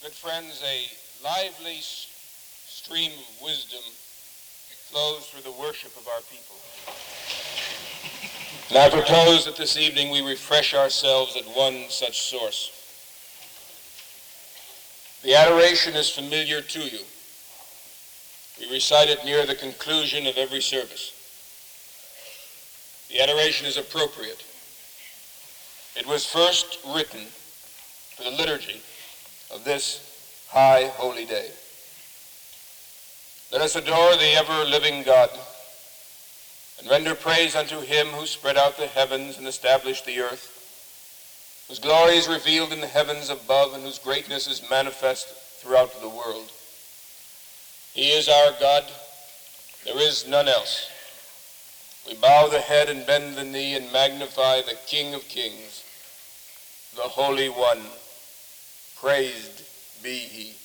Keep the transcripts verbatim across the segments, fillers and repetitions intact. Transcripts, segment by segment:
Good friends, a lively s- stream of wisdom flows through the worship of our people. And I propose that this evening we refresh ourselves at one such source. The adoration is familiar to you. We recite it near the conclusion of every service. The adoration is appropriate. It was first written for the liturgy of this high holy day. Let us adore the ever-living God and render praise unto him who spread out the heavens and established the earth, whose glory is revealed in the heavens above and whose greatness is manifest throughout the world. He is our God. There is none else. We bow the head and bend the knee and magnify the King of Kings, the Holy One. Praised be he.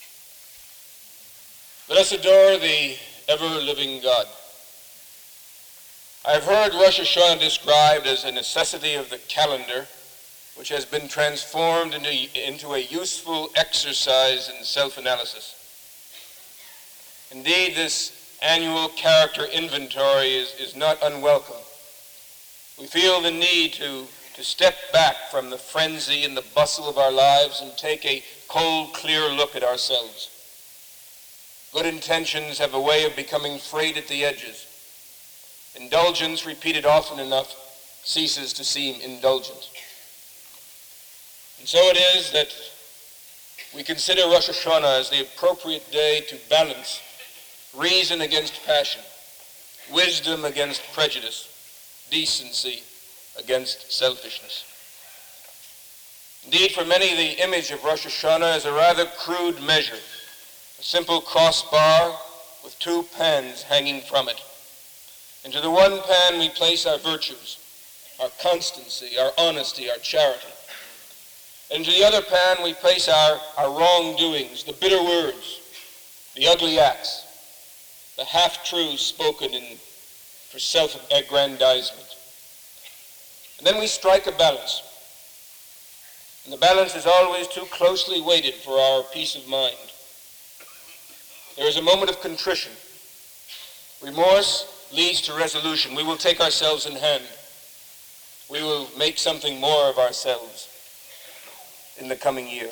Let us adore the ever-living God. I have heard Rosh Hashanah described as a necessity of the calendar, which has been transformed into, into a useful exercise in self-analysis. Indeed, this annual character inventory is, is not unwelcome. We feel the need to, to step back from the frenzy and the bustle of our lives and take a cold, clear look at ourselves. Good intentions have a way of becoming frayed at the edges. Indulgence, repeated often enough, ceases to seem indulgent. And so it is that we consider Rosh Hashanah as the appropriate day to balance reason against passion, wisdom against prejudice, decency against selfishness. Indeed, for many, the image of Rosh Hashanah is a rather crude measure, a simple crossbar with two pans hanging from it. Into the one pan we place our virtues, our constancy, our honesty, our charity. And into the other pan we place our, our wrongdoings, the bitter words, the ugly acts, the half-truths spoken in, for self-aggrandizement. And then we strike a balance. And the balance is always too closely weighted for our peace of mind. There is a moment of contrition. Remorse leads to resolution. We will take ourselves in hand. We will make something more of ourselves in the coming year.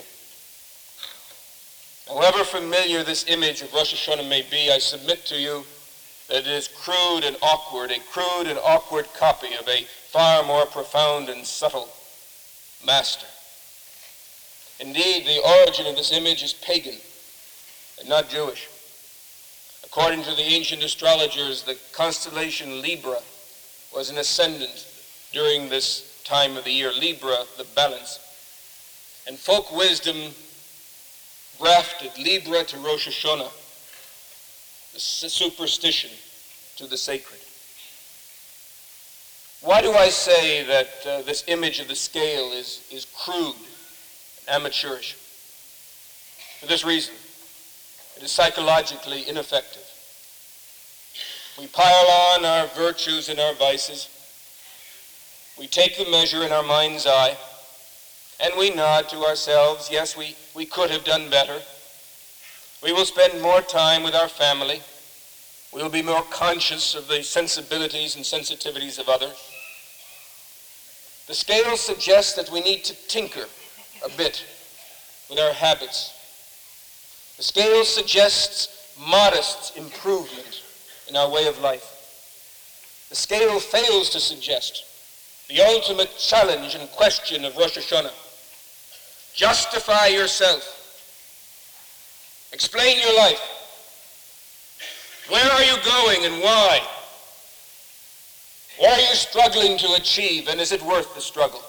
However familiar this image of Rosh Hashanah may be, I submit to you that it is crude and awkward, a crude and awkward copy of a far more profound and subtle master. Indeed, the origin of this image is pagan and not Jewish. According to the ancient astrologers, the constellation Libra was an ascendant during this time of the year. Libra, the balance. And folk wisdom grafted Libra to Rosh Hashanah, the superstition to the sacred. Why do I say that uh, this image of the scale is, is crude and amateurish? For this reason. It is psychologically ineffective. We pile on our virtues and our vices. We take the measure in our mind's eye, and we nod to ourselves, yes, we, we could have done better. We will spend more time with our family. We will be more conscious of the sensibilities and sensitivities of others. The scale suggests that we need to tinker a bit with our habits. The scale suggests modest improvement in our way of life. The scale fails to suggest the ultimate challenge and question of Rosh Hashanah. Justify yourself. Explain your life. Where are you going and why? What are you struggling to achieve, and is it worth the struggle?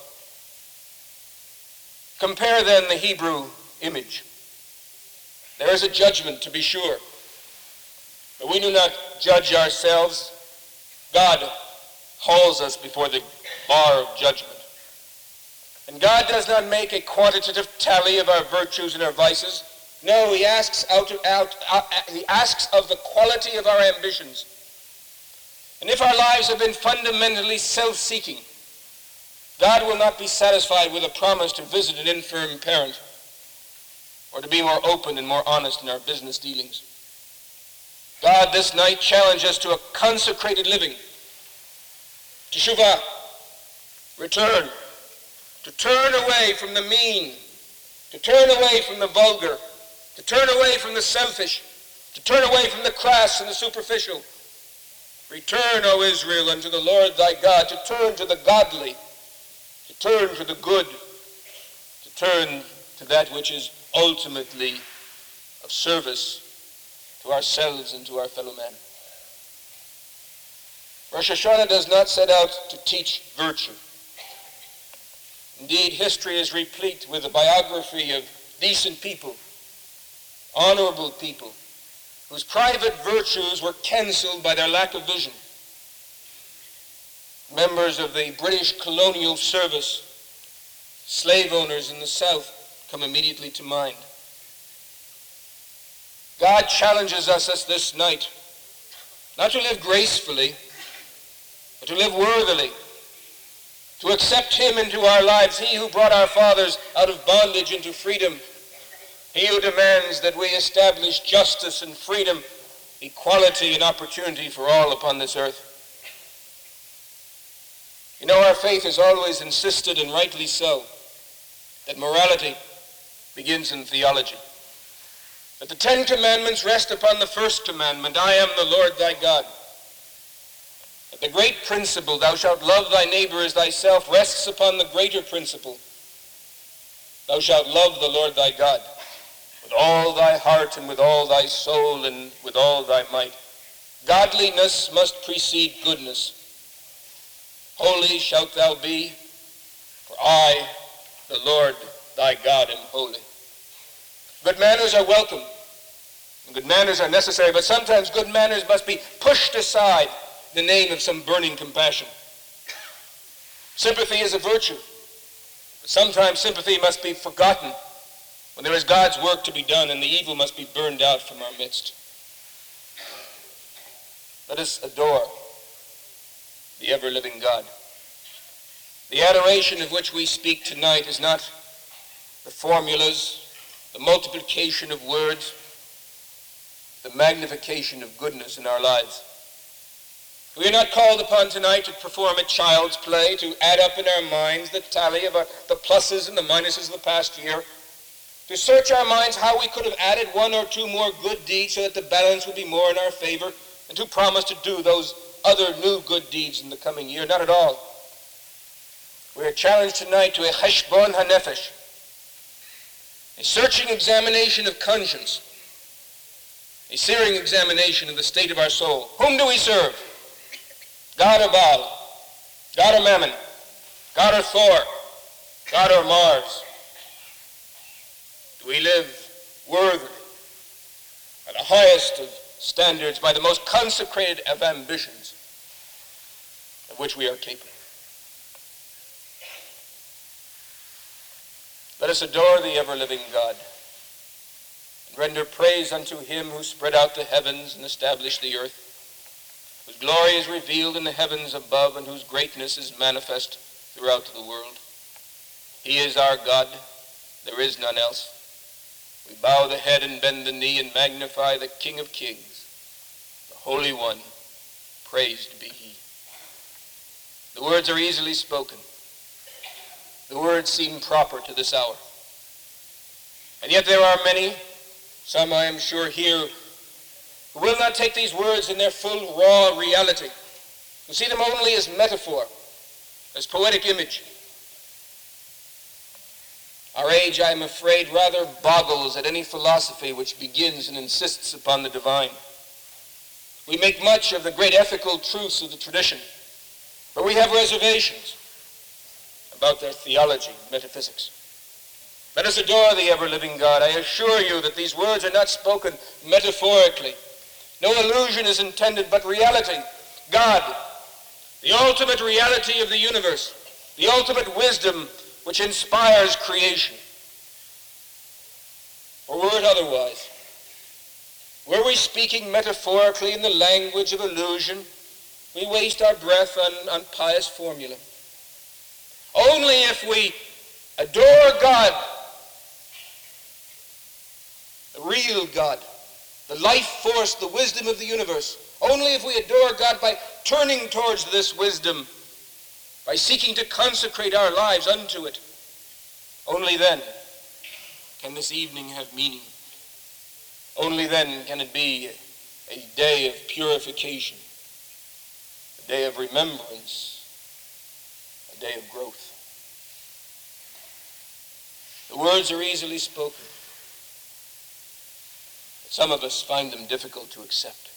Compare then the Hebrew image. There is a judgment, to be sure, but we do not judge ourselves. God hauls us before the bar of judgment. And God does not make a quantitative tally of our virtues and our vices. No, he asks out, out, out, he asks of the quality of our ambitions. And if our lives have been fundamentally self-seeking, God will not be satisfied with a promise to visit an infirm parent. or to be more open and more honest in our business dealings. God, this night, challenge us to a consecrated living, teshuvah, return, to turn away from the mean, to turn away from the vulgar, to turn away from the selfish, to turn away from the crass and the superficial. Return, O Israel, unto the Lord thy God, to turn to the godly, to turn to the good, to turn to that which is ultimately of service to ourselves and to our fellow man. Rosh Hashanah does not set out to teach virtue. Indeed, history is replete with a biography of decent people, honorable people, whose private virtues were cancelled by their lack of vision. Members of the British colonial service, slave owners in the South come immediately to mind. God challenges us this night not to live gracefully, but to live worthily, to accept him into our lives, he who brought our fathers out of bondage into freedom, he who demands that we establish justice and freedom, equality and opportunity for all upon this earth. You know, our faith has always insisted, and rightly so, that morality begins in theology. That the Ten Commandments rest upon the first commandment, I am the Lord thy God. That the great principle, thou shalt love thy neighbor as thyself, rests upon the greater principle, thou shalt love the Lord thy God with all thy heart and with all thy soul and with all thy might. Godliness must precede goodness. Holy shalt thou be, for I, the Lord thy God, am holy. Good manners are welcome, and good manners are necessary, but sometimes good manners must be pushed aside in the name of some burning compassion. Sympathy is a virtue, but sometimes sympathy must be forgotten when there is God's work to be done and the evil must be burned out from our midst. Let us adore the ever-living God. The adoration of which we speak tonight is not the formulas, the multiplication of words, the magnification of goodness in our lives. We are not called upon tonight to perform a child's play, to add up in our minds the tally of our, the pluses and the minuses of the past year, to search our minds how we could have added one or two more good deeds so that the balance would be more in our favor, and to promise to do those other new good deeds in the coming year. Not at all. We are challenged tonight to a cheshbon hanefesh, a searching examination of conscience, a searing examination of the state of our soul. Whom do we serve? God or Baal? God or Mammon? God or Thor? God or Mars? Do we live worthily, at the highest of standards, by the most consecrated of ambitions of which we are capable? Let us adore the ever-living God and render praise unto him who spread out the heavens and established the earth, whose glory is revealed in the heavens above and whose greatness is manifest throughout the world. He is our God. There is none else. We bow the head and bend the knee and magnify the King of Kings, the Holy One. Praised be he. The words are easily spoken. The words seem proper to this hour. And yet there are many, some I am sure here, who will not take these words in their full raw reality, who see them only as metaphor, as poetic image. Our age, I am afraid, rather boggles at any philosophy which begins and insists upon the divine. We make much of the great ethical truths of the tradition, but we have reservations about their theology, metaphysics. Let us adore the ever-living God. I assure you that these words are not spoken metaphorically. No illusion is intended, but reality. God, the ultimate reality of the universe, the ultimate wisdom which inspires creation. Or were it otherwise? Were we speaking metaphorically in the language of illusion, we waste our breath on, on pious formula. Only if we adore God real God, the life force, the wisdom of the universe. Only if we adore God by turning towards this wisdom, by seeking to consecrate our lives unto it, only then can this evening have meaning. Only then can it be a day of purification, a day of remembrance, a day of growth. The words are easily spoken, but some of us find them difficult to accept.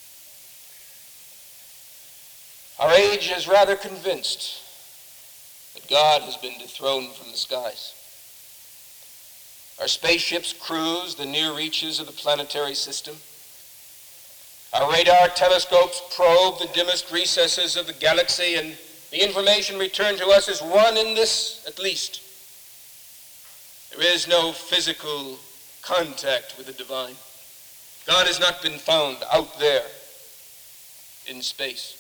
Our age is rather convinced that God has been dethroned from the skies. Our spaceships cruise the near reaches of the planetary system. Our radar telescopes probe the dimmest recesses of the galaxy, and the information returned to us is one in this, at least. There is no physical contact with the divine. God has not been found out there in space.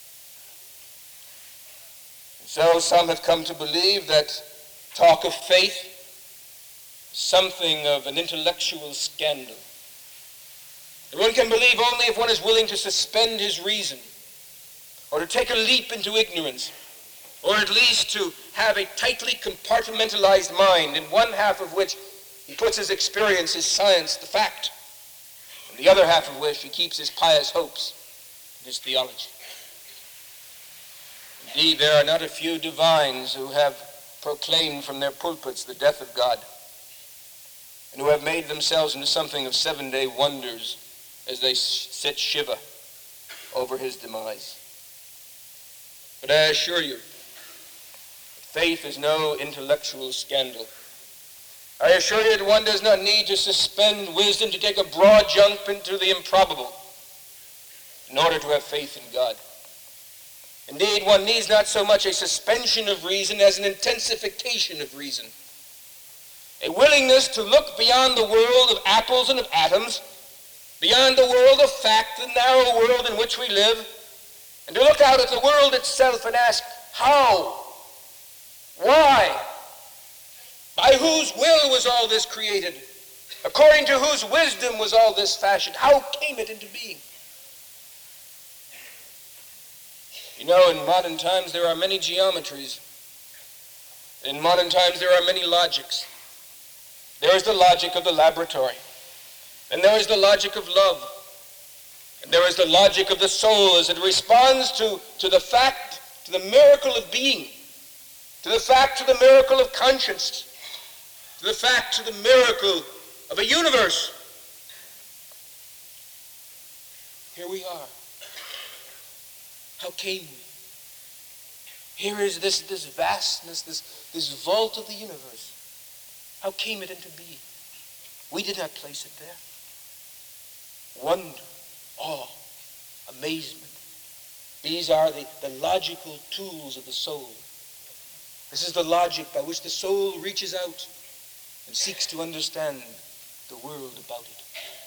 And so some have come to believe that talk of faith is something of an intellectual scandal. That one can believe only if one is willing to suspend his reason, or to take a leap into ignorance, or at least to have a tightly compartmentalized mind, in one half of which he puts his experience, his science, the fact, and the other half of which he keeps his pious hopes and his theology. Indeed, there are not a few divines who have proclaimed from their pulpits the death of God, and who have made themselves into something of seven-day wonders as they sit shiva over his demise. But I assure you, faith is no intellectual scandal. I assure you that one does not need to suspend wisdom to take a broad jump into the improbable in order to have faith in God. Indeed, one needs not so much a suspension of reason as an intensification of reason. A willingness to look beyond the world of apples and of atoms, beyond the world of fact, the narrow world in which we live, and to look out at the world itself and ask, how? Why? By whose will was all this created? According to whose wisdom was all this fashioned? How came it into being? You know, in modern times there are many geometries. In modern times there are many logics. There is the logic of the laboratory. And there is the logic of love. And there is the logic of the soul as it responds to, to the fact, to the miracle of being, to the fact, to the miracle of conscience, to the fact, to the miracle of a universe. Here we are. How came we? Here is this, this vastness, this, this vault of the universe. How came it into being? We did not place it there. Wonder, awe, amazement. These are the, the logical tools of the soul. This is the logic by which the soul reaches out and seeks to understand the world about it.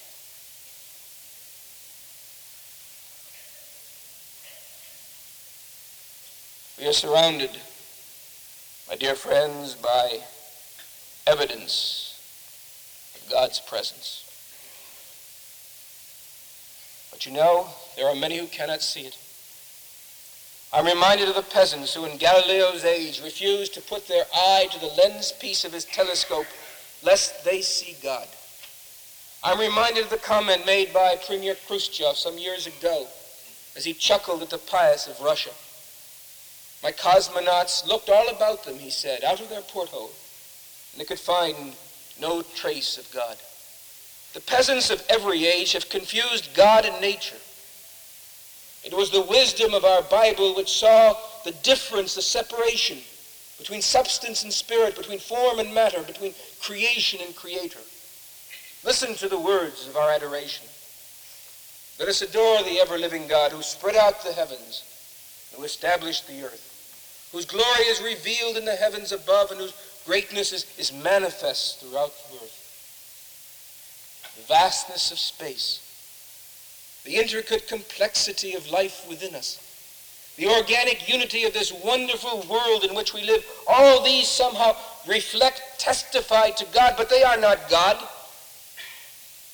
We are surrounded, my dear friends, by evidence of God's presence. But you know, there are many who cannot see it. I'm reminded of the peasants who in Galileo's age refused to put their eye to the lens piece of his telescope lest they see God. I'm reminded of the comment made by Premier Khrushchev some years ago as he chuckled at the pious of Russia. My cosmonauts looked all about them, he said, out of their porthole, and they could find no trace of God. The peasants of every age have confused God and nature. It was the wisdom of our Bible which saw the difference, the separation between substance and spirit, between form and matter, between creation and creator. Listen to the words of our adoration. Let us adore the ever-living God who spread out the heavens, who established the earth, whose glory is revealed in the heavens above and whose greatness is, is manifest throughout the earth. The vastness of space, the intricate complexity of life within us, the organic unity of this wonderful world in which we live, all these somehow reflect, testify to God, but they are not God.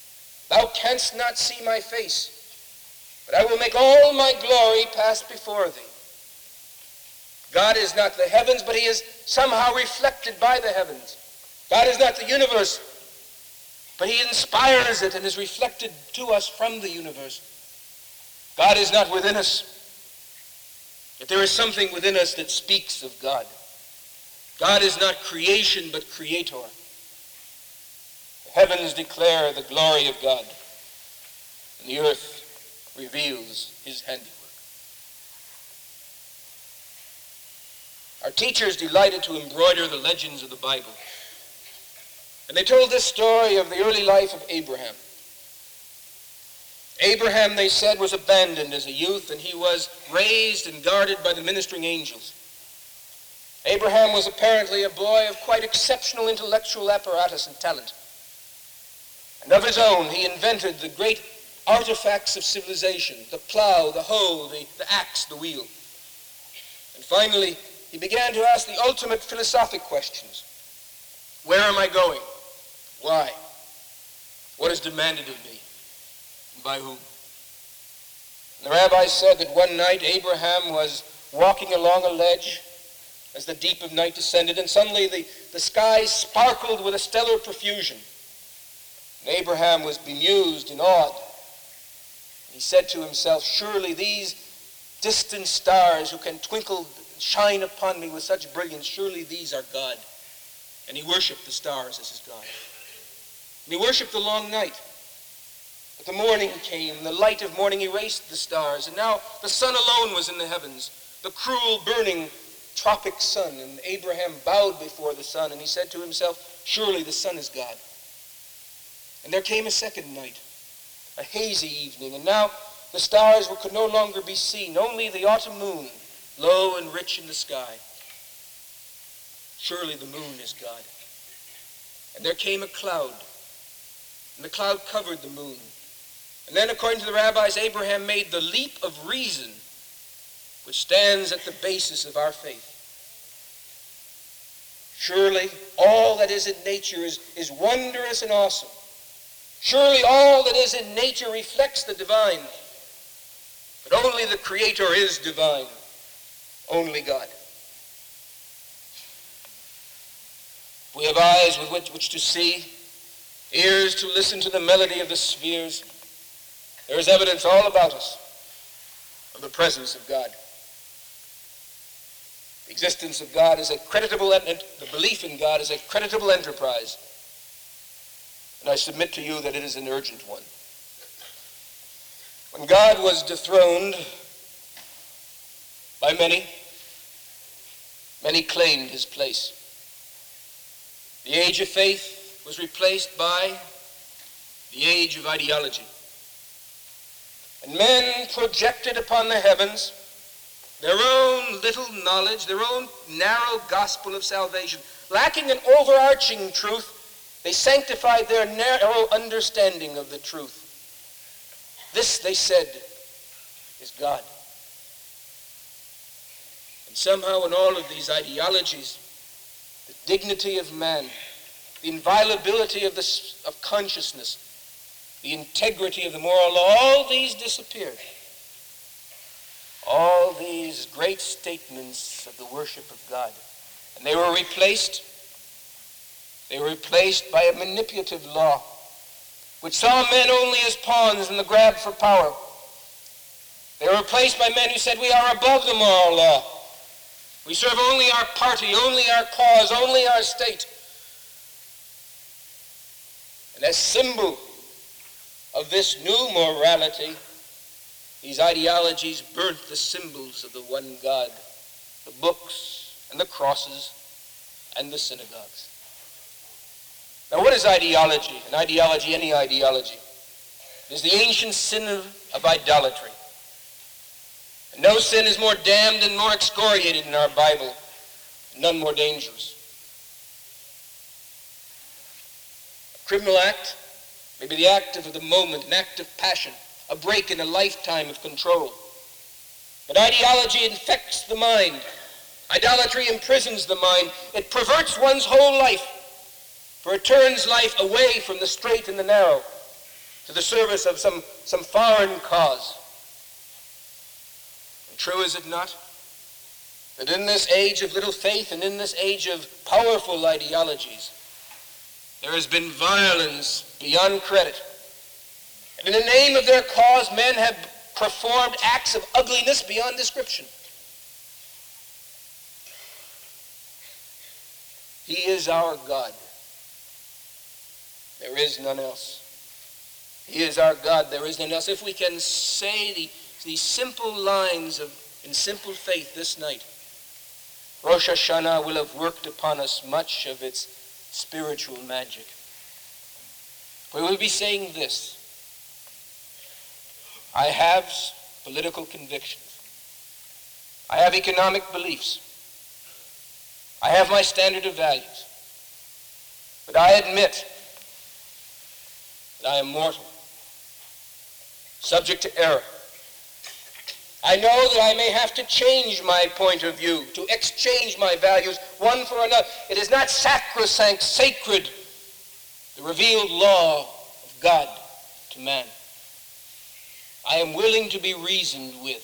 Thou canst not see my face, but I will make all my glory pass before thee. God is not the heavens, but he is somehow reflected by the heavens. God is not the universe, but he inspires it and is reflected to us from the universe. God is not within us, yet there is something within us that speaks of God. God is not creation, but creator. The heavens declare the glory of God, and the earth reveals his handiwork. Our teachers delighted to embroider the legends of the Bible. And they told this story of the early life of Abraham. Abraham, they said, was abandoned as a youth, and he was raised and guarded by the ministering angels. Abraham was apparently a boy of quite exceptional intellectual apparatus and talent. And of his own, he invented the great artifacts of civilization, the plow, the hoe, the, the axe, the wheel. And finally, he began to ask the ultimate philosophic questions. Where am I going? Why? What is demanded of me? And by whom? And the rabbi said that one night Abraham was walking along a ledge as the deep of night descended, and suddenly the, the sky sparkled with a stellar profusion. And Abraham was bemused and awed. He said to himself, surely these distant stars who can twinkle, shine upon me with such brilliance, surely these are God. And he worshipped the stars as his God. And he worshipped the long night. But the morning came, and the light of morning erased the stars, and now the sun alone was in the heavens, the cruel, burning, tropic sun. And Abraham bowed before the sun, and he said to himself, surely the sun is God. And there came a second night, a hazy evening, and now the stars could no longer be seen, only the autumn moon, low and rich in the sky. Surely the moon is God. And there came a cloud, and the cloud covered the moon. And then, according to the rabbis, Abraham made the leap of reason, which stands at the basis of our faith. Surely all that is in nature is, is wondrous and awesome. Surely all that is in nature reflects the divine. But only the Creator is divine. Only God. We have eyes with which, which to see, ears to listen to the melody of the spheres. There is evidence all about us of the presence of God. The existence of God is a creditable, and the belief in God is a creditable enterprise. And I submit to you that it is an urgent one. When God was dethroned by many, many claimed his place. The age of faith was replaced by the age of ideology. And men projected upon the heavens their own little knowledge, their own narrow gospel of salvation. Lacking an overarching truth, they sanctified their narrow understanding of the truth. This, they said, is God. And somehow in all of these ideologies, the dignity of man, the inviolability of, the, of consciousness, the integrity of the moral law, all these disappeared. All these great statements of the worship of God. And they were replaced, they were replaced by a manipulative law, which saw men only as pawns in the grab for power. They were replaced by men who said, we are above the moral law. We serve only our party, only our cause, only our state. And as symbol of this new morality, these ideologies burnt the symbols of the one God, the books and the crosses and the synagogues. Now, what is ideology? An ideology, any ideology, is the ancient sin of, of idolatry. And no sin is more damned and more excoriated in our Bible, none more dangerous. A criminal act may be the act of the moment, an act of passion, a break in a lifetime of control. But ideology infects the mind. Idolatry imprisons the mind. It perverts one's whole life, for it turns life away from the straight and the narrow, to to the service of some, some foreign cause. And true is it not, that in this age of little faith and in this age of powerful ideologies, there has been violence beyond credit. And in the name of their cause, men have performed acts of ugliness beyond description. He is our God. There is none else. He is our God. There is none else. If we can say the, these simple lines of in simple faith this night, Rosh Hashanah will have worked upon us much of its spiritual magic. We will be saying this: I have political convictions. I have economic beliefs. I have my standard of values. But I admit that I am mortal, subject to error. I know that I may have to change my point of view, to exchange my values one for another. It is not sacrosanct, sacred, the revealed law of God to man. I am willing to be reasoned with.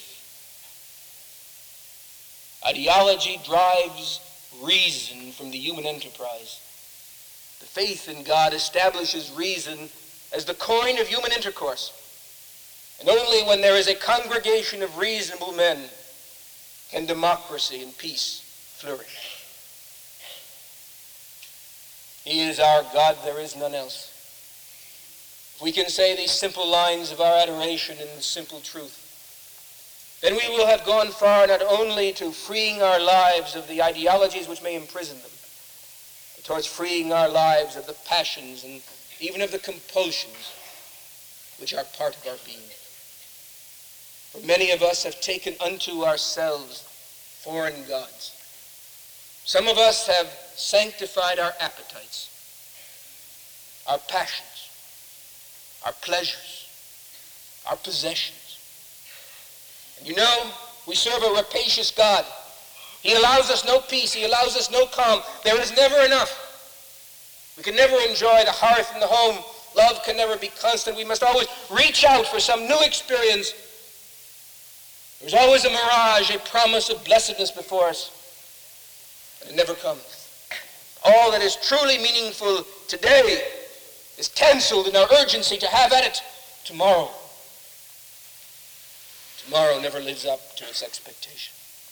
Ideology drives reason from the human enterprise. The faith in God establishes reason as the coin of human intercourse. And only when there is a congregation of reasonable men can democracy and peace flourish. He is our God, there is none else. If we can say these simple lines of our adoration in simple truth, then we will have gone far not only to freeing our lives of the ideologies which may imprison them, but towards freeing our lives of the passions and even of the compulsions which are part of our being. For many of us have taken unto ourselves foreign gods. Some of us have sanctified our appetites, our passions, our pleasures, our possessions. And you know, we serve a rapacious God. He allows us no peace. He allows us no calm. There is never enough. We can never enjoy the hearth and the home. Love can never be constant. We must always reach out for some new experience. There's always a mirage, a promise of blessedness before us, but it never comes. All that is truly meaningful today is canceled in our urgency to have at it tomorrow. Tomorrow never lives up to its expectation.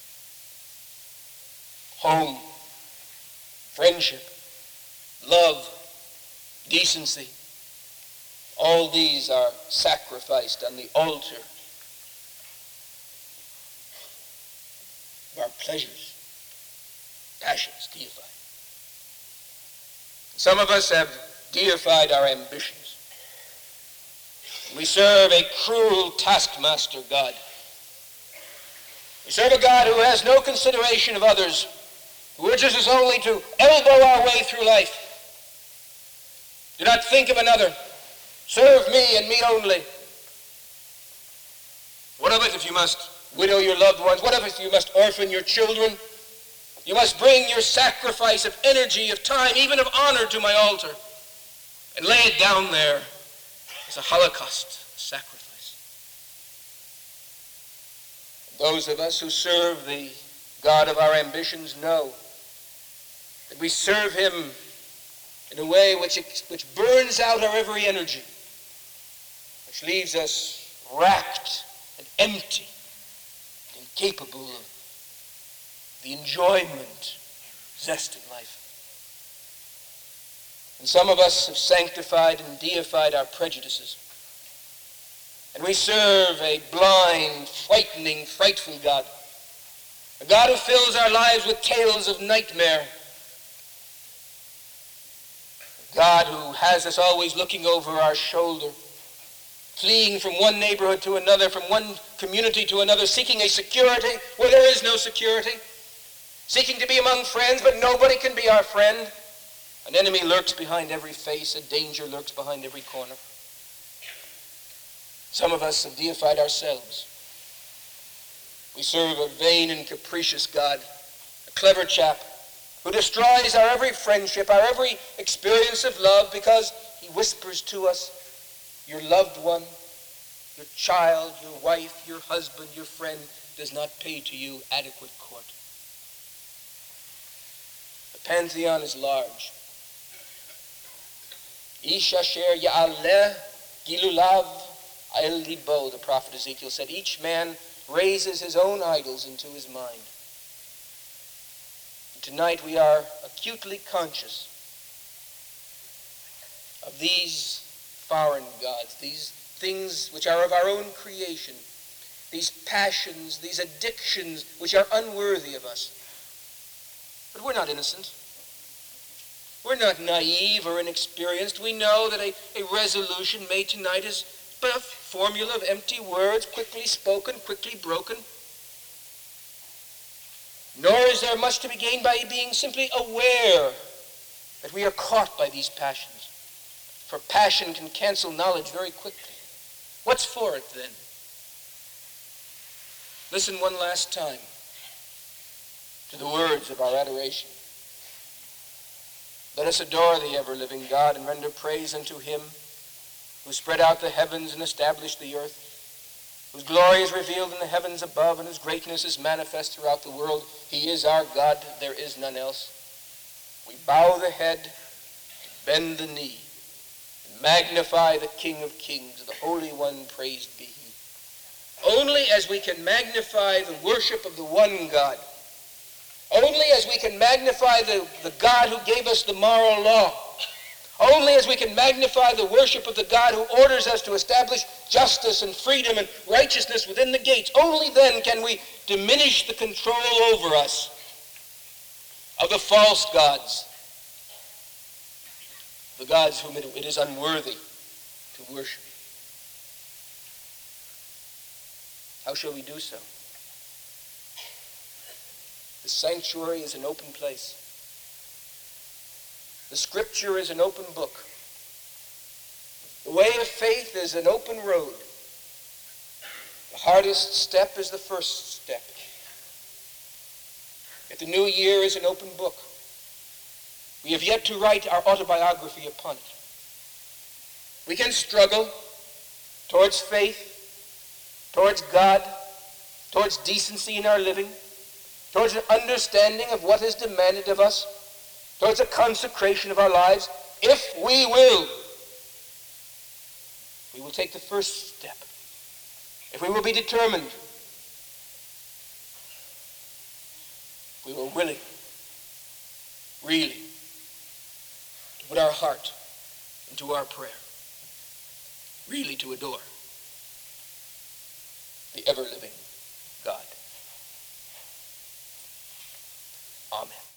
Home, friendship, love, decency, all these are sacrificed on the altar of our pleasures, passions deified. Some of us have deified our ambitions. We serve a cruel taskmaster God. We serve a God who has no consideration of others, who urges us only to elbow our way through life. Do not think of another. Serve me and me only. What of it if you must widow your loved ones? What of it if you must orphan your children? You must bring your sacrifice of energy, of time, even of honor to my altar, and lay it down there as a holocaust, a sacrifice. Those of us who serve the God of our ambitions know that we serve him in a way which, which burns out our every energy, which leaves us racked and empty and incapable of the enjoyment, zest in life. And some of us have sanctified and deified our prejudices. And we serve a blind, frightening, frightful God. A God who fills our lives with tales of nightmare. A God who has us always looking over our shoulder, fleeing from one neighborhood to another, from one community to another, seeking a security where there is no security, seeking to be among friends, but nobody can be our friend. An enemy lurks behind every face, a danger lurks behind every corner. Some of us have deified ourselves. We serve a vain and capricious God, a clever chap who destroys our every friendship, our every experience of love, because he whispers to us your loved one, your child, your wife, your husband, your friend does not pay to you adequate court. The pantheon is large. Ish asher ya'aleh gilulav el libo, the prophet Ezekiel said, each man raises his own idols into his mind. And tonight we are acutely conscious of these foreign gods, these things which are of our own creation, these passions, these addictions which are unworthy of us. But we're not innocent. We're not naive or inexperienced. We know that a, a resolution made tonight is but a formula of empty words, quickly spoken, quickly broken. Nor is there much to be gained by being simply aware that we are caught by these passions. For passion can cancel knowledge very quickly. What's for it then? Listen one last time to the words of our adoration. Let us adore the ever-living God and render praise unto him who spread out the heavens and established the earth, whose glory is revealed in the heavens above and whose greatness is manifest throughout the world. He is our God, there is none else. We bow the head, bend the knee, and magnify the King of kings, the Holy One, praised be he. Only as we can magnify the worship of the one God, only as we can magnify the, the God who gave us the moral law, only as we can magnify the worship of the God who orders us to establish justice and freedom and righteousness within the gates, only then can we diminish the control over us of the false gods, the gods whom it, it is unworthy to worship. How shall we do so? The sanctuary is an open place. The scripture is an open book. The way of faith is an open road. The hardest step is the first step. Yet the new year is an open book. We have yet to write our autobiography upon it. We can struggle towards faith, towards God, towards decency in our living, towards an understanding of what is demanded of us, towards a consecration of our lives, if we will. We will take the first step. If we will be determined, we will willing, really, to put our heart into our prayer, really to adore the ever-living God. Amen.